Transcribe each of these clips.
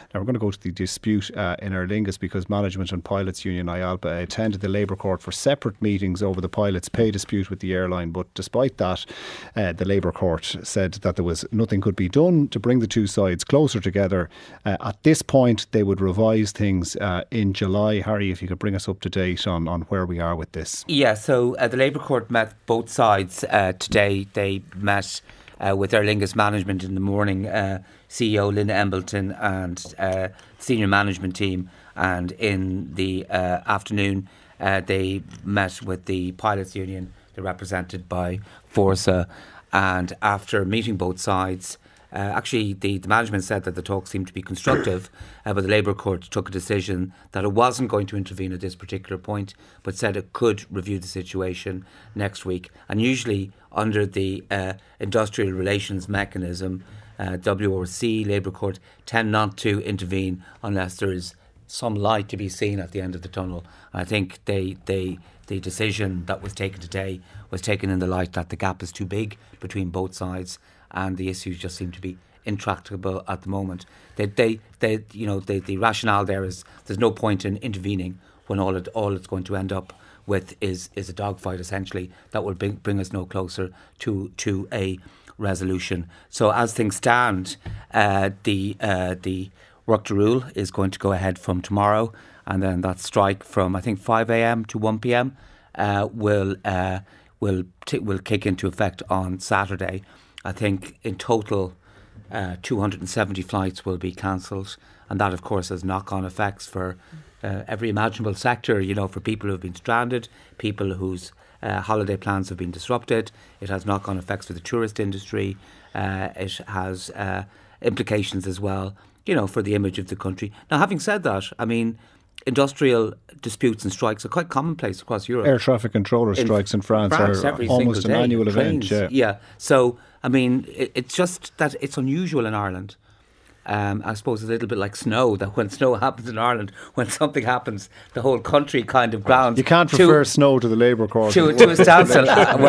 Now we're going to go to the dispute in Aer Lingus, because Management and Pilots Union IALPA attended the Labour Court for separate meetings over the pilots' pay dispute with the airline. But despite that, the Labour Court said that there was nothing could be done to bring the two sides closer together. At this point, they would revise things in July. Harry, if you could bring us up to date on where we are with this. Yeah, so the Labour Court met both sides today. They met with Aer Lingus management in the morning, CEO Linda Embleton and senior management team, and in the afternoon they met with the Pilots Union. They're represented by Forza, and after meeting both sides, actually the management said that the talks seemed to be constructive, but the Labour Court took a decision that it wasn't going to intervene at this particular point, but said it could review the situation next week. And usually under the industrial relations mechanism, WRC, Labour Court tend not to intervene unless there is some light to be seen at the end of the tunnel. And I think the decision that was taken today was taken in the light that the gap is too big between both sides, and the issues just seem to be intractable at the moment. The rationale there is there's no point in intervening when all it's going to end up with is a dogfight, essentially, that will bring us no closer to a resolution. So as things stand, the work to rule is going to go ahead from tomorrow, and then that strike from I think 5 a.m. to 1 p.m. will kick into effect on Saturday. I think in total 270 flights will be cancelled, and that of course has knock-on effects for every imaginable sector, for people who have been stranded, people whose holiday plans have been disrupted. It has knock-on effects for the tourist industry. It has implications as well, for the image of the country. Now, having said that, I mean, industrial disputes and strikes are quite commonplace across Europe. Air traffic controller strikes in France are almost an annual event. Yeah. So, I mean, it's just that it's unusual in Ireland. I suppose it's a little bit like snow, that when snow happens in Ireland, when something happens, the whole country kind of grounds. You can't refer snow to the Labour Court. To a standstill.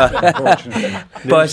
But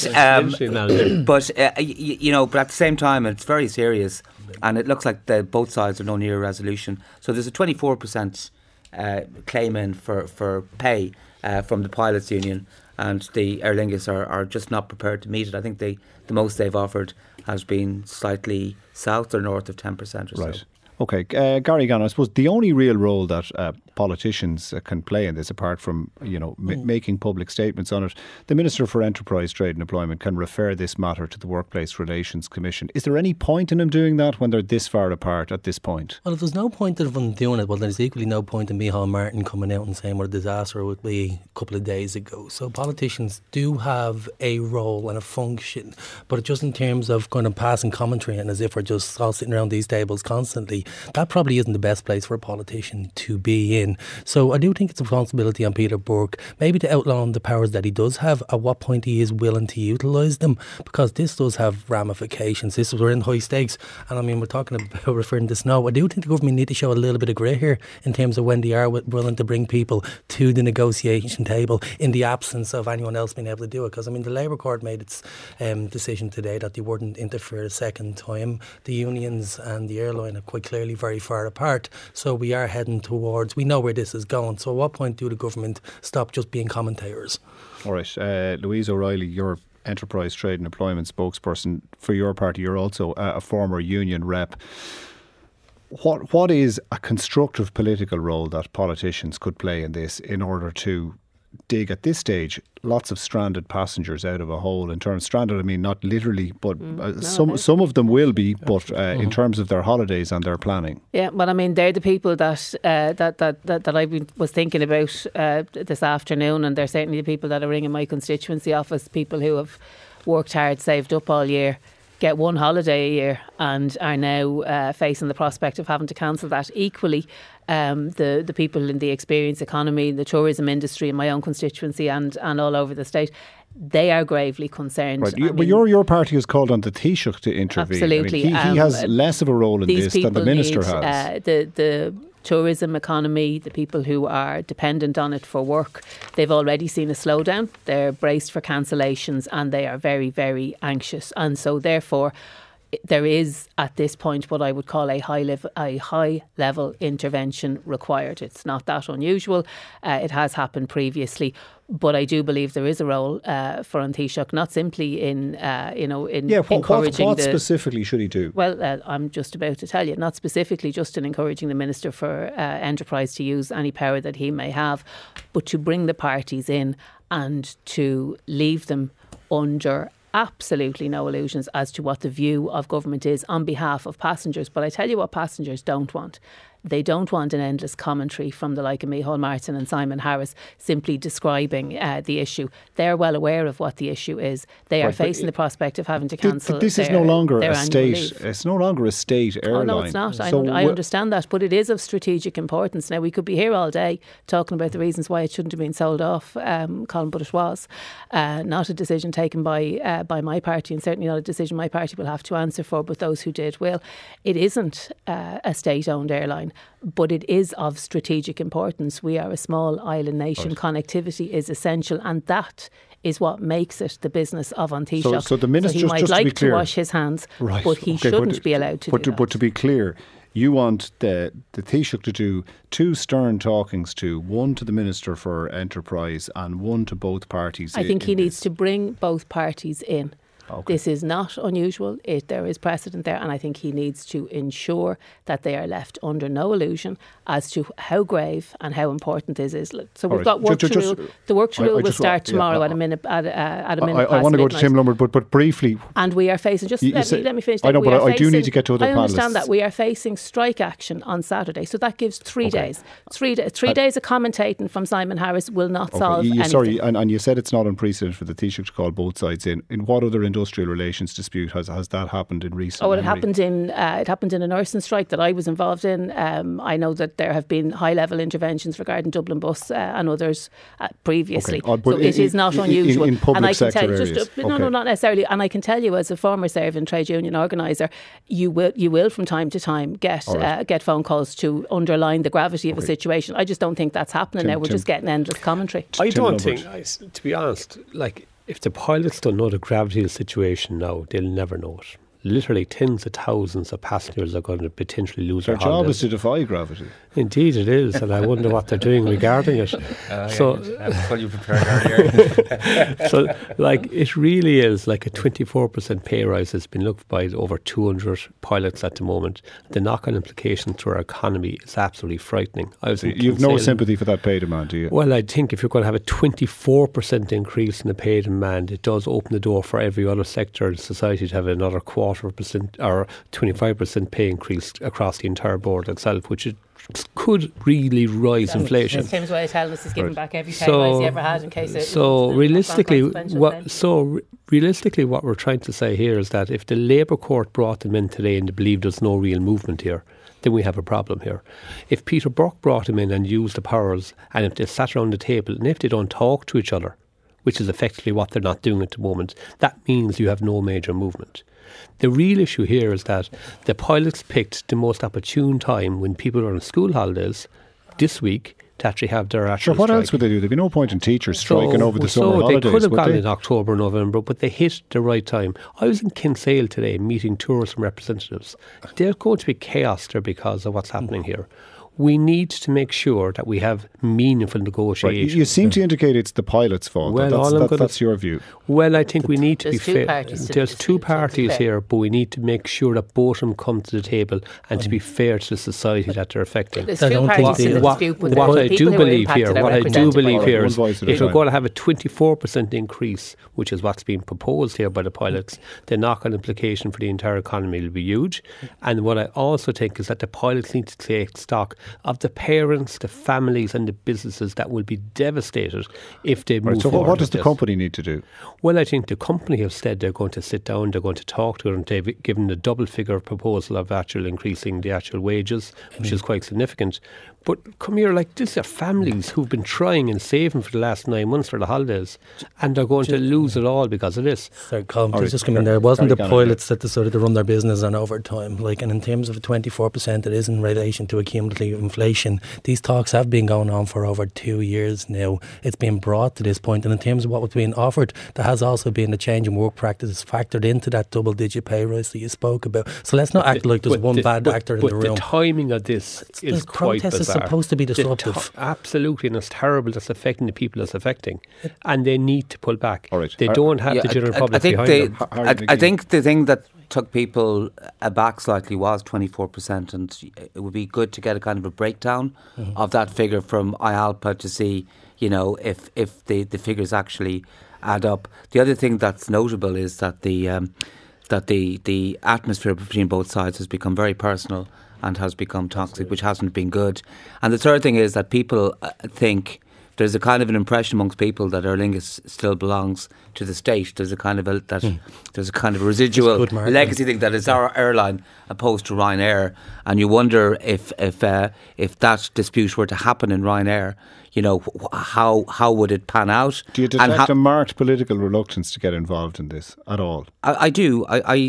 at the same time, it's very serious, and it looks like both sides are no near a resolution. So there's a 24% claim in for pay from the Pilots Union, and the Aer Lingus are just not prepared to meet it. I think the most they've offered has been slightly south or north of 10% or so. Okay, Gary Gannon, I suppose the only real role that politicians can play in this, apart from making public statements on it, the Minister for Enterprise, Trade and Employment can refer this matter to the Workplace Relations Commission. Is there any point in him doing that when they're this far apart at this point? Well, if there's no point in them doing it, well, there's equally no point in Micheál Martin coming out and saying what a disaster it would be a couple of days ago. So politicians do have a role and a function, but just in terms of kind of passing commentary and as if we're just all sitting around these tables constantly, that probably isn't the best place for a politician to be in. So I do think it's a responsibility on Peter Burke, maybe to outline the powers that he does have, at what point he is willing to utilise them, because this does have ramifications. We're in high stakes, and I mean, we're talking about referring to snow. I do think the government need to show a little bit of grit here in terms of when they are willing to bring people to the negotiation table in the absence of anyone else being able to do it. Because I mean, the Labour Court made its decision today that they wouldn't interfere a second time. The unions and the airline are quite clearly very far apart, so we are heading towards, we know where this is going. So at what point do the government stop just being commentators? All right, Louise O'Reilly, you're Enterprise, Trade and Employment spokesperson for your party. You're also a former union rep. What is a constructive political role that politicians could play in this in order to dig at this stage lots of stranded passengers out of a hole? In terms stranded, I mean not literally, but some of them will be, but in terms of their holidays and their planning. Yeah, well, I mean, they're the people that I was thinking about this afternoon, and they're certainly the people that are ringing my constituency office, people who have worked hard, saved up all year, get one holiday a year, and are now facing the prospect of having to cancel that. Equally, the people in the experience economy, the tourism industry in my own constituency and all over the state, they are gravely concerned. Right. Your party has called on the Taoiseach to intervene. Absolutely. I mean, he has less of a role in this than the Minister has. The tourism economy, the people who are dependent on it for work, they've already seen a slowdown. They're braced for cancellations and they are very, very anxious. And so therefore, there is at this point what I would call a high level intervention required. It's not that unusual. It has happened previously. But I do believe there is a role for An Taoiseach, not simply in encouraging what specifically should he do? Well, I'm just about to tell you, not specifically just in encouraging the Minister for Enterprise to use any power that he may have, but to bring the parties in and to leave them under absolutely no illusions as to what the view of government is on behalf of passengers. But I tell you what passengers don't want. They don't want an endless commentary from the like of Micheál Martin and Simon Harris simply describing the issue. They're well aware of what the issue is. They are facing the prospect of having to cancel this is no longer a state. Leave. It's no longer a state airline. Oh, no, it's not. I understand that, but it is of strategic importance. Now, we could be here all day talking about the reasons why it shouldn't have been sold off, Colin, but it was not a decision taken by my party, and certainly not a decision my party will have to answer for, but those who did will. It isn't a state-owned airline, but it is of strategic importance. We are a small island nation. Right. Connectivity is essential, and that is what makes it the business of An Taoiseach. So the minister, he might just like to be clear, wash his hands, right, but he shouldn't be allowed to do that. But to be clear, you want the Taoiseach to do two stern talkings to, one to the Minister for Enterprise and one to both parties. I think he needs to bring both parties in. Okay. This is not unusual. There is precedent there, and I think he needs to ensure that they are left under no illusion as to how grave and how important this is. So we've got work to rule. The work to rule will start tomorrow at a minute past I want to go to Tim Lombard, but briefly. And we are facing, let me finish. I know, but I do need to get to other panellists. I understand that we are facing strike action on Saturday, so that gives 3 days. 3 days of commentating from Simon Harris will not solve anything. Sorry, and you said it's not unprecedented for the Taoiseach to call both sides in. In what other industrial relations dispute has that happened in recent memory? It happened in a nursing strike that I was involved in. I know that there have been high level interventions regarding Dublin Bus and others previously. Okay. So it is not unusual. In public sector areas. No, not necessarily. And I can tell you, as a former servant trade union organiser, you will from time to time get phone calls to underline the gravity of a situation. I just don't think that's happening now. We're just getting endless commentary. I don't think, to be honest, if the pilots don't know the gravity of the situation now, they'll never know it. Literally tens of thousands of passengers are going to potentially lose their holidays. Their job is to defy gravity. Indeed it is, and I wonder what they're doing regarding it. Fully prepared earlier. So, it really is like a 24% pay rise that's been looked by over 200 pilots at the moment. The knock-on implications to our economy is absolutely frightening. You've no sympathy for that pay demand, do you? Well, I think if you're going to have a 24% increase in the pay demand, it does open the door for every other sector in society to have another 25% or 25% pay increase across the entire board itself, which could really rise inflation. Tim's way of telling us he's giving back every pay rise he ever had in case realistically, what we're trying to say here is that if the Labour Court brought them in today and they believe there's no real movement here, then we have a problem here. If Peter Burke brought him in and used the powers, and if they sat around the table, and if they don't talk to each other, which is effectively what they're not doing at the moment, that means you have no major movement. The real issue here is that the pilots picked the most opportune time when people are on school holidays this week to actually have their actual what strike. else would they do? There'd be no point in teachers striking over the summer holidays. They could have gone in October, November, but they hit the right time. I was in Kinsale today meeting tourism representatives. There's going to be chaos there because of what's happening here. We need to make sure that we have meaningful negotiations. Right. You seem to indicate it's the pilot's fault. Well, that's your view. Well, I think we need to be fair. There's two parties here, but we need to make sure that both of them come to the table and to be fair to the society that they're affecting. There's two parties in the dispute, but what I do believe here is if we're going to have a 24% increase, which is what's being proposed here by the pilots, the knock-on implication for the entire economy will be huge. And what I also think is that the pilots need to take stock of the parents, the families and the businesses that will be devastated if they move forward. So what does the company need to do? Well, I think the company have said they're going to sit down, they're going to talk to them, and they've given a double figure proposal of actual increasing the actual wages, which is quite significant. But come here, these are families who've been trying and saving for the last 9 months for the holidays, and they're going to lose it all because of this. Sorry, Colin, just come in there. It wasn't the pilots that decided to run their business on overtime. And in terms of a 24%, it is in relation to a cumulative of inflation. These talks have been going on for over 2 years now. It's been brought to this point, and in terms of what was being offered, there has also been a change in work practices factored into that double-digit pay rise that you spoke about. So let's not act like there's one bad actor in the room. But the timing of this is quite bizarre. Protest is supposed to be disruptive. Absolutely, and it's terrible. That's affecting the people it's affecting, and they need to pull back. All right. They don't have the general public behind them. I think the thing that took people aback slightly was 24%, and it would be good to get a kind of a breakdown of that figure from IALPA to see, if the figures actually add up. The other thing that's notable is that the atmosphere between both sides has become very personal and has become toxic, which hasn't been good. And the third thing is that people think there's a kind of an impression amongst people that Aer Lingus still belongs to the state. There's a kind of a residual legacy thing that it's our airline opposed to Ryanair, and you wonder if that dispute were to happen in Ryanair, how would it pan out? Do you detect a marked political reluctance to get involved in this at all? I do. Aer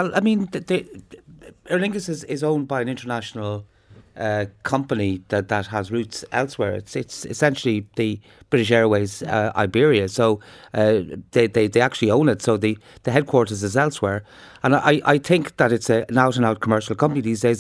Lingus is owned by an international company that has roots elsewhere. It's essentially the British Airways Iberia, so they actually own it. So the headquarters is elsewhere, and I think that it's an out and out commercial company these days.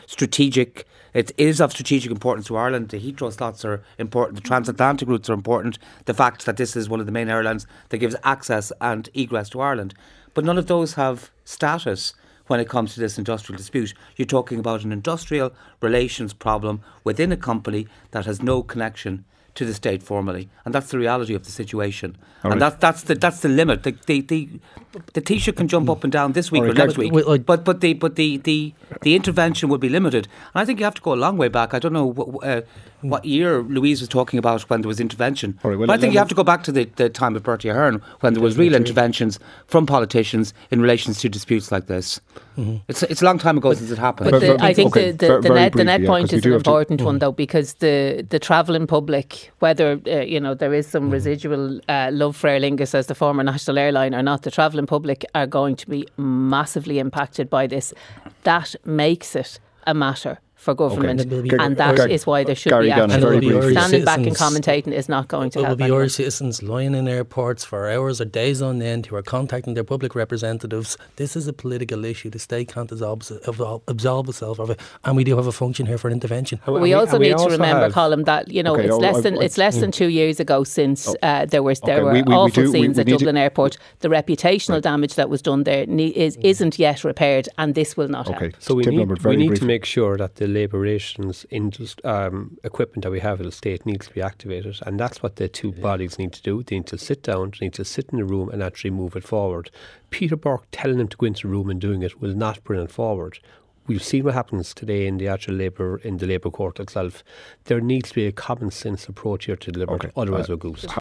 It is of strategic importance to Ireland. The Heathrow slots are important. The transatlantic routes are important. The fact that this is one of the main airlines that gives access and egress to Ireland, but none of those have status. When it comes to this industrial dispute, you're talking about an industrial relations problem within a company that has no connection to the state formally, and that's the reality of the situation. And that's the limit. The Taoiseach can jump up and down this week or next week, but the intervention would be limited. And I think you have to go a long way back. I don't know what year Louise was talking about when there was intervention. But I think you have to go back to the time of Bertie Ahern when there was real interventions from politicians in relation to disputes like this. Mm-hmm. It's a long time ago since it happened. But I think the net point is an important one, though, because the travelling public, whether there is some residual love for Aer Lingus as the former national airline or not, the travelling public are going to be massively impacted by this. That makes it a matter for government, and that is why there should be action. Standing back and commentating is not going to help. There will be our citizens lying in airports for hours or days on end who are contacting their public representatives. This is a political issue. The state can't absolve itself of it, and we do have a function here for intervention. We also need to remember, Colm, that it's less than 2 years ago since there were awful scenes at Dublin Airport. The reputational damage that was done there isn't yet repaired, and this will not help. So we need to make sure that the labour relations equipment that we have in the state needs to be activated, and that's what the two bodies need to do. They need to sit down, they need to sit in the room and actually move it forward. Peter Burke telling them to go into the room and doing it will not bring it forward. We've seen what happens today in the actual labour court itself. There needs to be a common sense approach here to deliver it, otherwise we're goose.